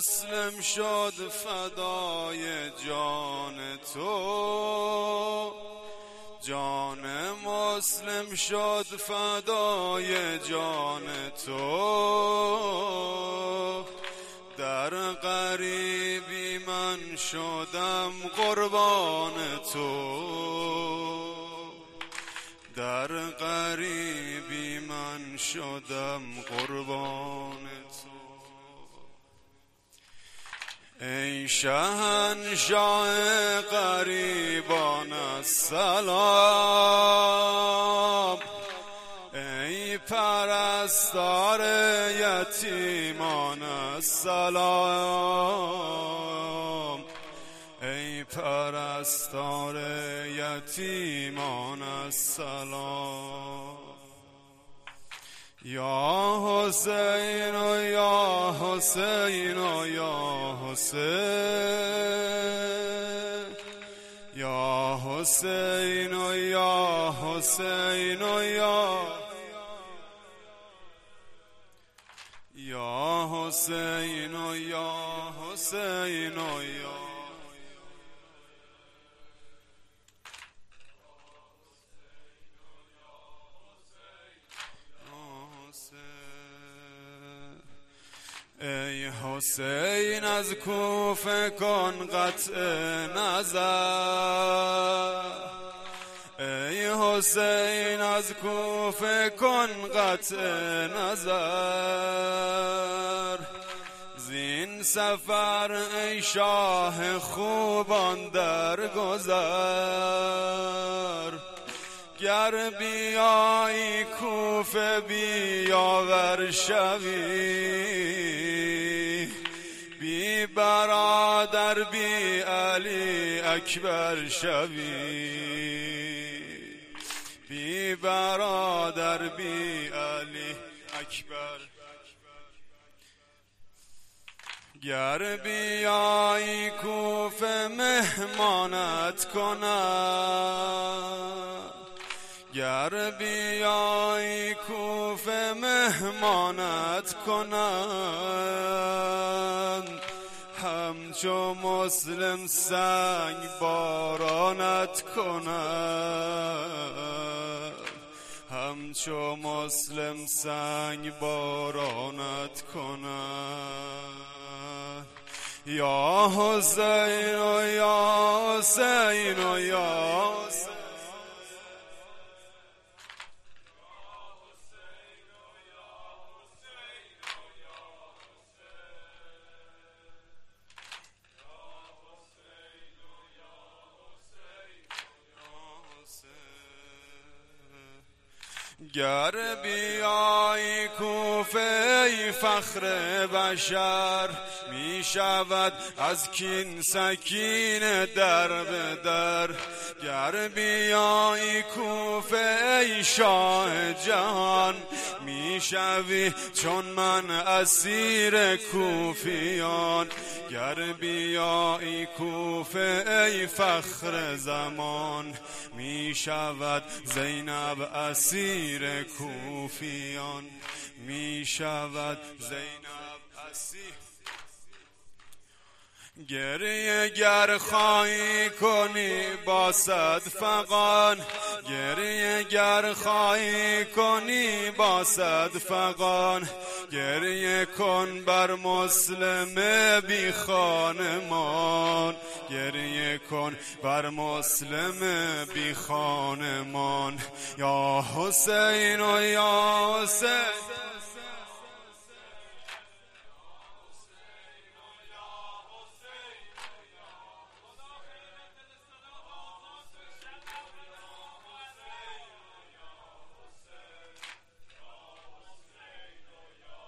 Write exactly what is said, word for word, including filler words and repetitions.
مسلم شد فدای جان تو، جان مسلم شد فدای جان تو. در غریبی من شدم قربان تو، در غریبی من شدم قربان تو. ای شهنشاه غریبان السلام، ای پرستار یتیمان السلام، ای پرستار یتیمان السلام. یا حسین و یا حسین و یا حسین، یا حسین و یا حسین و یا یا حسین و یا حسین و یا ای حسین از کوفه کن قطع نظر، ای حسین از کوفه کن قطع نظر. زین سفر ای شاه خوبان در گذر، گر بیایی کوفه بیاور شوی، بی برادر بی علی اکبر شوی، بی برادر بی علی اکبر. گر بیایی کوفه مهمانت کنم، گر بیایی کوفه مهمانت کنند، همچو مسلم سنگ بارانت کنند، همچو مسلم سنگ بارانت کنند. یا حسین و یا حسین و یا حسین، گر بیایی کوفه ای فخر بشر، می شود از کین سکین در به در. گر بیایی کوفه ای شاه جهان، می شوی چون من اسیر کوفیان. گر بیایی کوفه ای فخر زمان، می شود زینب اسیر کوفیان، می شود زینب اسیر. گریه گر خواهی کنی با صد فغان، گریه گر خواهی کنی با صد فغان. گریه کن بر مسلم بی خانمان، گریه کن بر مسلم بی خانمان. یا حسین و یا حسین،